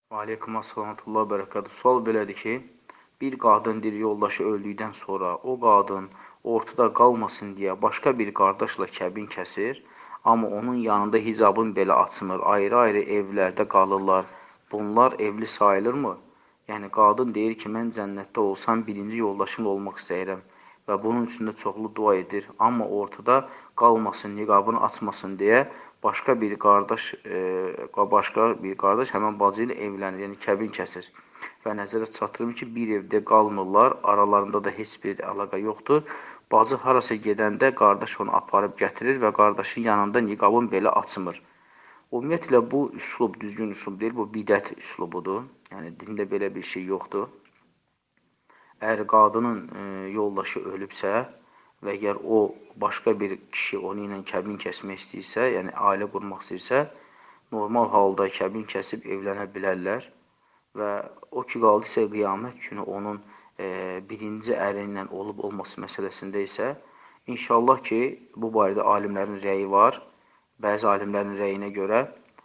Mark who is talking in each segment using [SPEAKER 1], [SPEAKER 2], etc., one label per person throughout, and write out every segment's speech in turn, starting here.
[SPEAKER 1] Aleykum assalamətullah bərəkədə. Sual belədir ki, bir qadın bir yoldaşı öldükdən sonra o qadın ortada qalmasın deyə başqa bir qardaşla kəbin kəsir, amma onun yanında hicabın belə açmır, ayrı-ayrı evlərdə qalırlar. Bunlar evli sayılırmı? Yəni, qadın deyir ki, mən cənnətdə olsam birinci yoldaşımla olmaq istəyirəm və bunun üçün də çoxlu dua edir. Amma ortada qalmasın, niqabını açmasın deyə başqa bir qardaş həmən bacı ilə evlənir, yəni kəbin kəsir. Və nəzərə çatdırım ki, bir evdə qalmırlar, aralarında da heç bir əlaqə yoxdur. Bacı harasa gedəndə qardaş onu aparıb gətirir və qardaşın yanında niqabın belə açmır. Ümumiyyətlə, bu üslub düzgün üslub deyil, bu bidət üslubudur. Yəni, dində belə bir şey yoxdur. Əgər qadının yoldaşı ölübsə və əgər o başqa bir kişi onu ilə kəbin kəsmək istəyirsə, yəni ailə qurmaq istəyirsə, normal halda kəbin kəsib evlənə bilərlər və o ki, qaldısa qiyamət günü onun birinci əri ilə olub-olması məsələsində isə inşallah ki, bu barədə alimlərin rəyi var. Bəzi alimlərin rəyinə görə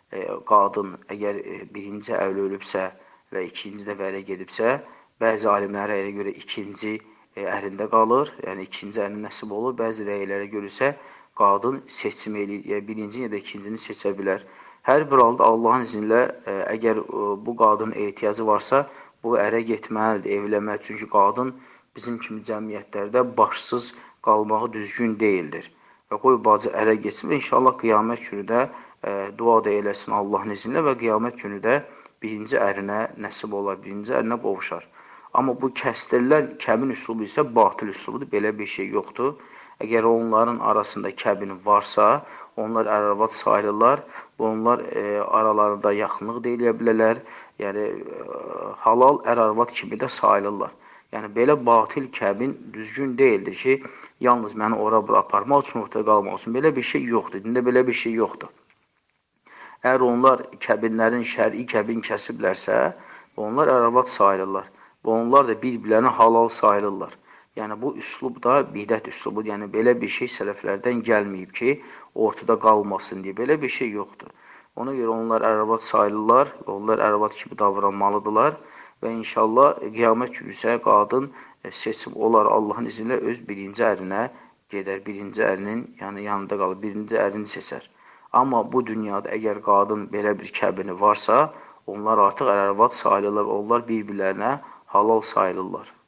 [SPEAKER 1] qadın əgər birinci əvli ölübsə və ikinci də vələ gedibsə, bəzi alimlərin rəyinə görə ikinci ərində qalır, yəni ikinci ərin nəsib olur. Bəzi rəylərə görə isə qadın seçim eləyir, ya birinci, ya da ikincini seçə bilər. Hər bir halda Allahın izni ilə əgər bu qadının ehtiyacı varsa, bu ərə getməlidir, evlənməlidir. Çünki qadın bizim kimi cəmiyyətlərdə başsız qalmağı düzgün deyildir. Və qoy bacı ərə getsin və inşallah qiyamət günü də dua da eləsin Allahın izni ilə və qiyamət günü də birinci ərinə nəsib olar, birinci ərinə qovuşar. Amma bu kəsdirilən kəbin üslubu isə batıl üslubudur, belə bir şey yoxdur. Əgər onların arasında kəbin varsa, onlar ər-arvad sayılırlar, onlar aralarında yaxınlıq da eləyə bilərlər, yəni halal ər-arvad kimi də sayılırlar. Yəni, belə batil kəbin düzgün deyildir ki, yalnız məni ora-bura aparmaq üçün, ortada qalmaq üçün. Belə bir şey yoxdur, dində belə bir şey yoxdur. Əgər onlar kəbinlərin şəri kəbin kəsiblərsə, onlar ər-arvad sayılırlar. Və onlar da bir-birlərinə halal sayılırlar. Yəni, bu üslub da bidət üslubudur. Yəni, belə bir şey sələflərdən gəlməyib ki, ortada qalmasın deyə. Belə bir şey yoxdur. Ona görə onlar ər-arvad sayılırlar, onlar ər-arvad kimi davranmalıdırlar və inşallah qiyamət günü isə qadın seçim olar Allahın izni ilə öz birinci ərinə gedər, birinci ərinin yanında qalır, birinci ərini seçər. Amma bu dünyada əgər qadın belə bir kəbini varsa, onlar artıq ər-arvad sayılırlar, onlar bir-birlərinə halal sayılırlar.